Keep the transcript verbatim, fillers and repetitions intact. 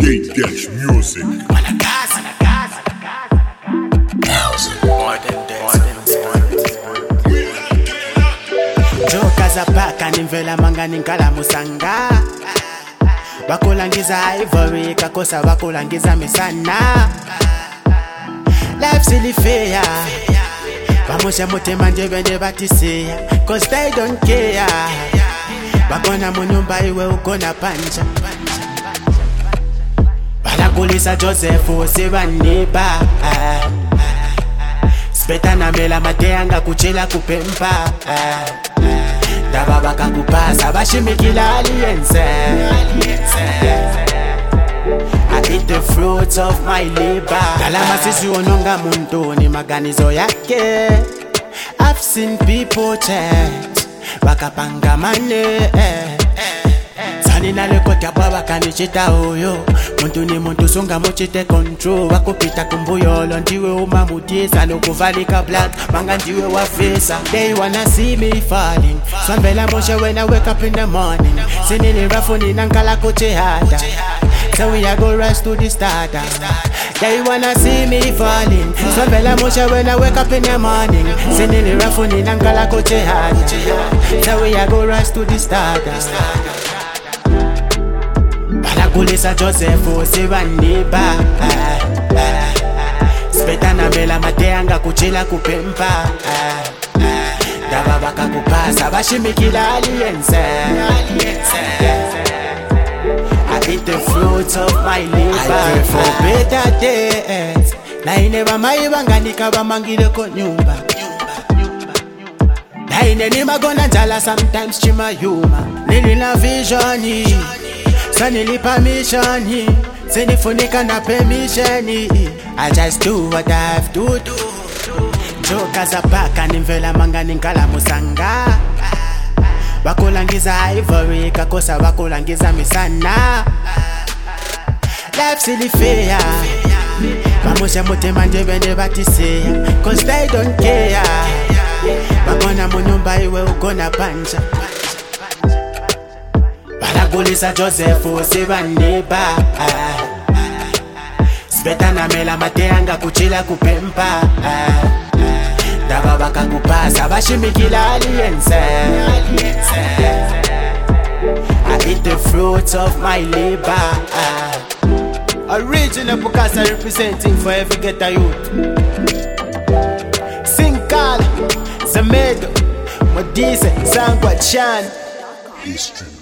Gate Gash Music. Joka zapaka nimvela mangani nkala musanga bakulangiza ivory kakosa bakulangiza misana. Life silly fair bamosha mutema nje bende batisiya, cause they don't care. Bakona munyumba iwe ukona panja balakulisa Joseph usibanipa speta na mela mateanga kuchela kupempa daba bakakupasa bashimikila aliense. I eat the fruits of my labor. Kalama sisi ononga muntu ni maganizo yake. I've seen people chat bakapanga mane sani nalekota baba kanichita huyo muntu ni muntu songa mochite control wakupita kumbuyolo ndiwe umamutisa nokuvalika black manga ndiwe wafisa. They wanna see me falling swambela moshe when I wake up in the morning sinini rafuni nankala koche hata. So we a go rush to the starter. They wanna see me falling. So bella moshe when I wake up in the morning. Sinili rafuni nankala koche hata. So we a go rush to the starter. Balakulisa Joseph usibanipa speta na mela mateanga kuchela kupempa daba bakakupasa bashimikila aliense. I eat the fruits of my labor. I pray for better days. Na ineba maibanga nikaba mangile ko nyumba. Na ine ni magona njala sometimes chima yuma. Nili na visioni, so nilipa missioni. Sinifunika na permissioni. I just do what I have to do. Joka zapaka nimvela manga ninkala musanga bakulangiza ivory kakosa bakulangiza misana. Life silly fair bamosha mutema nje bende batisiya, cause they don't care. Bakona munyumba iwe ukona panja balagulisa Joseph usibanipa speta na mela mateanga kuchila kupempa daba bakakupasa bashimikila aliense. I eat the fruits of my labor. Original Bukasa representing for every ghetto youth. Sinkala, Zamedo, Modise, Sangwa Chan. History.